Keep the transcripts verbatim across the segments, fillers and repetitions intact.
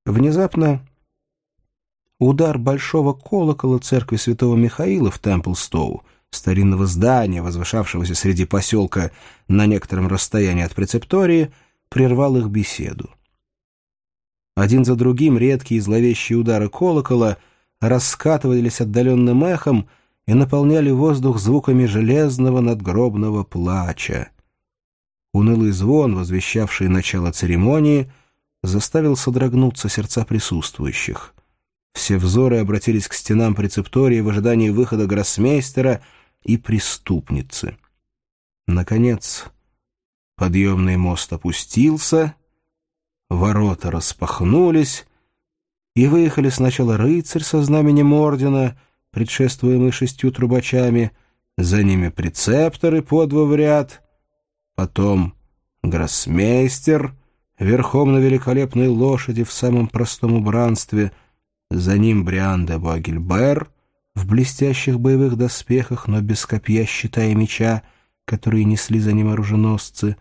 Внезапно удар большого колокола церкви святого Михаила в Темплстоу, старинного здания, возвышавшегося среди поселка на некотором расстоянии от прецептории, прервал их беседу. Один за другим редкие и зловещие удары колокола раскатывались отдаленным эхом и наполняли воздух звуками железного надгробного плача. Унылый звон, возвещавший начало церемонии, заставил содрогнуться сердца присутствующих. Все взоры обратились к стенам прецептории в ожидании выхода гроссмейстера и преступницы. Наконец, подъемный мост опустился, ворота распахнулись, и выехали сначала рыцарь со знаменем ордена, предшествуемый шестью трубачами, за ними прецепторы по два в ряд, потом гроссмейстер верхом на великолепной лошади в самом простом убранстве, за ним Бриан де Буагильбер в блестящих боевых доспехах, но без копья, щита и меча, которые несли за ним оруженосцы.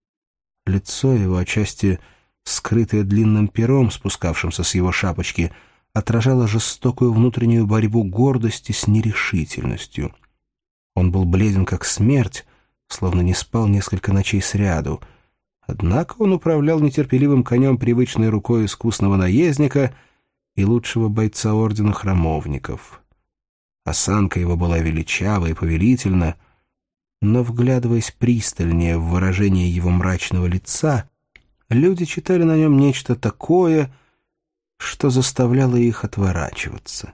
Лицо его, отчасти скрытое длинным пером, спускавшимся с его шапочки, отражало жестокую внутреннюю борьбу гордости с нерешительностью. Он был бледен, как смерть, словно не спал несколько ночей сряду. Однако он управлял нетерпеливым конем привычной рукой искусного наездника и лучшего бойца ордена храмовников. Осанка его была величава и повелительна, но, вглядываясь пристальнее в выражение его мрачного лица, люди читали на нем нечто такое, что заставляло их отворачиваться.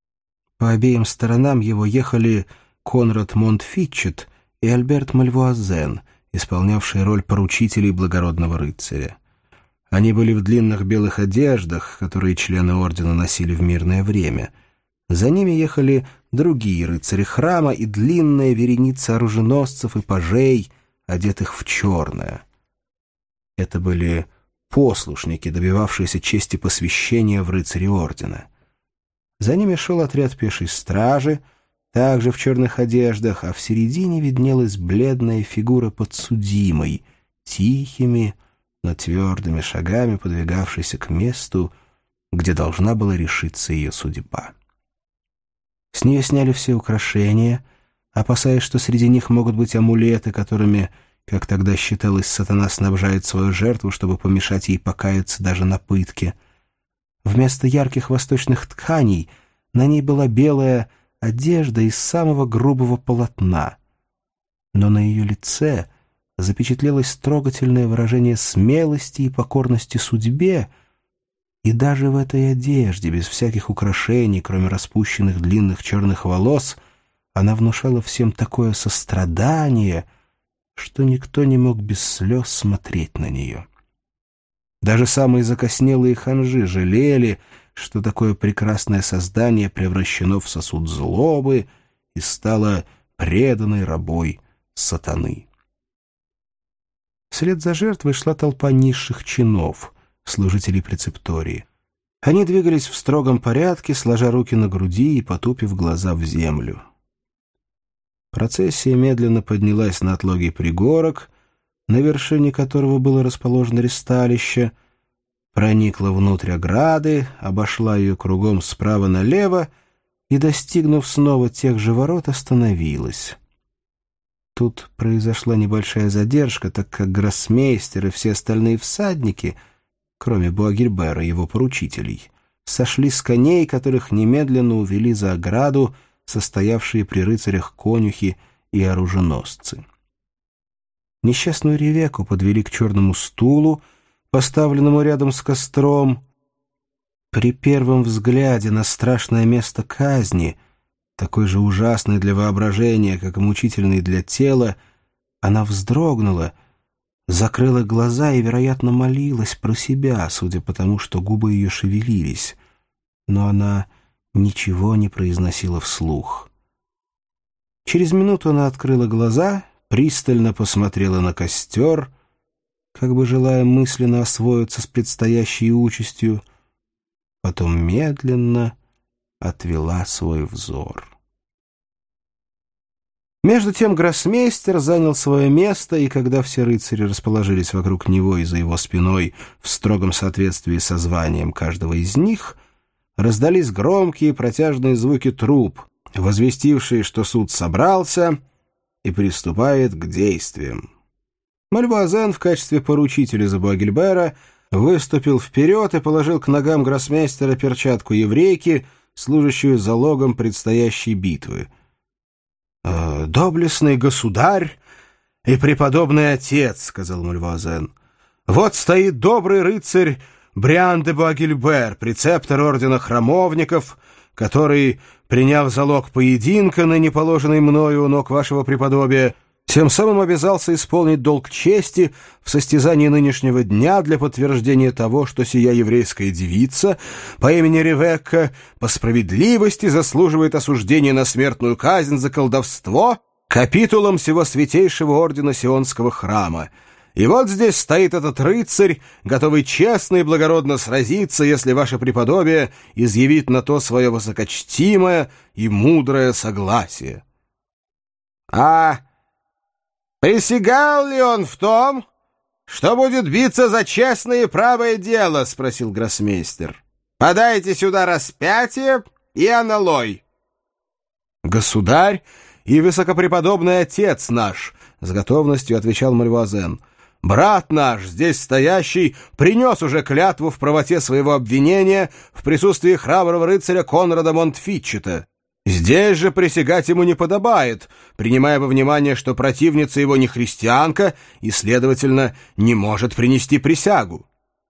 По обеим сторонам его ехали Конрад Монтфитчет и Альберт Мальвуазен, исполнявшие роль поручителей благородного рыцаря. Они были в длинных белых одеждах, которые члены ордена носили в мирное время. За ними ехали другие рыцари храма и длинная вереница оруженосцев и пажей, одетых в черное. Это были послушники, добивавшиеся чести посвящения в рыцари ордена. За ними шел отряд пешей стражи, также в черных одеждах, а в середине виднелась бледная фигура подсудимой, тихими, но твердыми шагами подвигавшейся к месту, где должна была решиться ее судьба. С нее сняли все украшения, опасаясь, что среди них могут быть амулеты, которыми, как тогда считалось, сатана снабжает свою жертву, чтобы помешать ей покаяться даже на пытке. Вместо ярких восточных тканей на ней была белая одежда из самого грубого полотна. Но на ее лице запечатлелось трогательное выражение смелости и покорности судьбе, и даже в этой одежде, без всяких украшений, кроме распущенных длинных черных волос, она внушала всем такое сострадание, что никто не мог без слез смотреть на нее. Даже самые закоснелые ханжи жалели, что такое прекрасное создание превращено в сосуд злобы и стало преданной рабой сатаны. Вслед за жертвой шла толпа низших чинов, служителей прецептории. Они двигались в строгом порядке, сложа руки на груди и потупив глаза в землю. Процессия медленно поднялась на отлогий пригорок, на вершине которого было расположено ристалище, проникла внутрь ограды, обошла ее кругом справа налево и, достигнув снова тех же ворот, остановилась. Тут произошла небольшая задержка, так как гроссмейстер и все остальные всадники, кроме Буагильбера и его поручителей, сошли с коней, которых немедленно увели за ограду состоявшие при рыцарях конюхи и оруженосцы. Несчастную Ревекку подвели к черному стулу, поставленному рядом с костром. При первом взгляде на страшное место казни, такой же ужасный для воображения, как и мучительный для тела, она вздрогнула, закрыла глаза и, вероятно, молилась про себя, судя по тому, что губы ее шевелились. Но она ничего не произносила вслух. Через минуту она открыла глаза, пристально посмотрела на костер, как бы желая мысленно освоиться с предстоящей участью, потом медленно отвела свой взор. Между тем гроссмейстер занял свое место, и когда все рыцари расположились вокруг него и за его спиной в строгом соответствии со званием каждого из них, раздались громкие протяжные звуки труб, возвестившие, что суд собрался и приступает к действиям. Мальвуазен в качестве поручителя за Буагильбера выступил вперед и положил к ногам гроссмейстера перчатку еврейки, служащую залогом предстоящей битвы. «Доблестный государь и преподобный отец», — сказал Мальвуазен, — «вот стоит добрый рыцарь Бриан де Буагильбер, прецептор ордена храмовников, который, приняв залог поединка, ныне положенный мною у ног вашего преподобия, тем самым обязался исполнить долг чести в состязании нынешнего дня для подтверждения того, что сия еврейская девица по имени Ревекка по справедливости заслуживает осуждения на смертную казнь за колдовство капитулом всего святейшего ордена Сионского храма. И вот здесь стоит этот рыцарь, готовый честно и благородно сразиться, если ваше преподобие изъявит на то свое высокочтимое и мудрое согласие». «А присягал ли он в том, что будет биться за честное и правое дело?» — спросил гроссмейстер. «Подайте сюда распятие и аналой». «Государь и высокопреподобный отец наш», — с готовностью отвечал Мальвуазен, — «брат наш, здесь стоящий, принес уже клятву в правоте своего обвинения в присутствии храброго рыцаря Конрада Монтфитчета. Здесь же присягать ему не подобает, принимая во внимание, что противница его не христианка и, следовательно, не может принести присягу».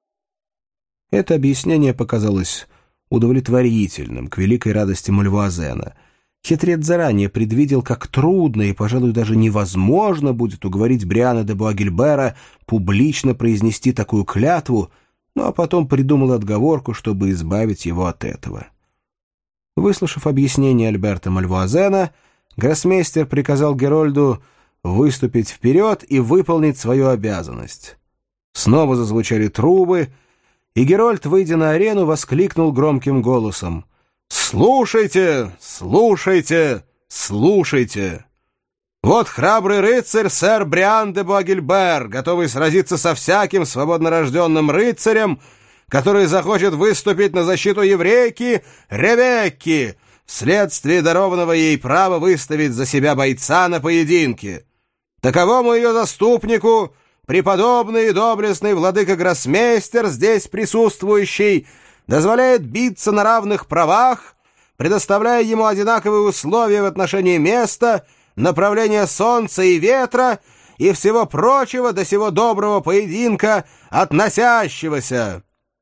Это объяснение показалось удовлетворительным, к великой радости Мальвуазена. Хитрец заранее предвидел, как трудно и, пожалуй, даже невозможно будет уговорить Бриана де Буагильбера публично произнести такую клятву, ну а потом придумал отговорку, чтобы избавить его от этого. Выслушав объяснение Альберта Мальвуазена, гроссмейстер приказал Герольду выступить вперед и выполнить свою обязанность. Снова зазвучали трубы, и Герольд, выйдя на арену, воскликнул громким голосом: «Слушайте, слушайте, слушайте! Вот храбрый рыцарь сэр Бриан де Буагильбер, готовый сразиться со всяким свободнорожденным рыцарем, который захочет выступить на защиту еврейки Ревекки, вследствие дарованного ей права выставить за себя бойца на поединке. Таковому ее заступнику преподобный и доблестный владыка-гроссмейстер, здесь присутствующий, дозволяет биться на равных правах, предоставляя ему одинаковые условия в отношении места, направления солнца и ветра и всего прочего до сего доброго поединка относящегося».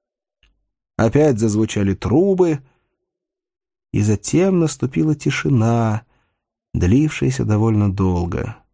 Опять зазвучали трубы, и затем наступила тишина, длившаяся довольно долго.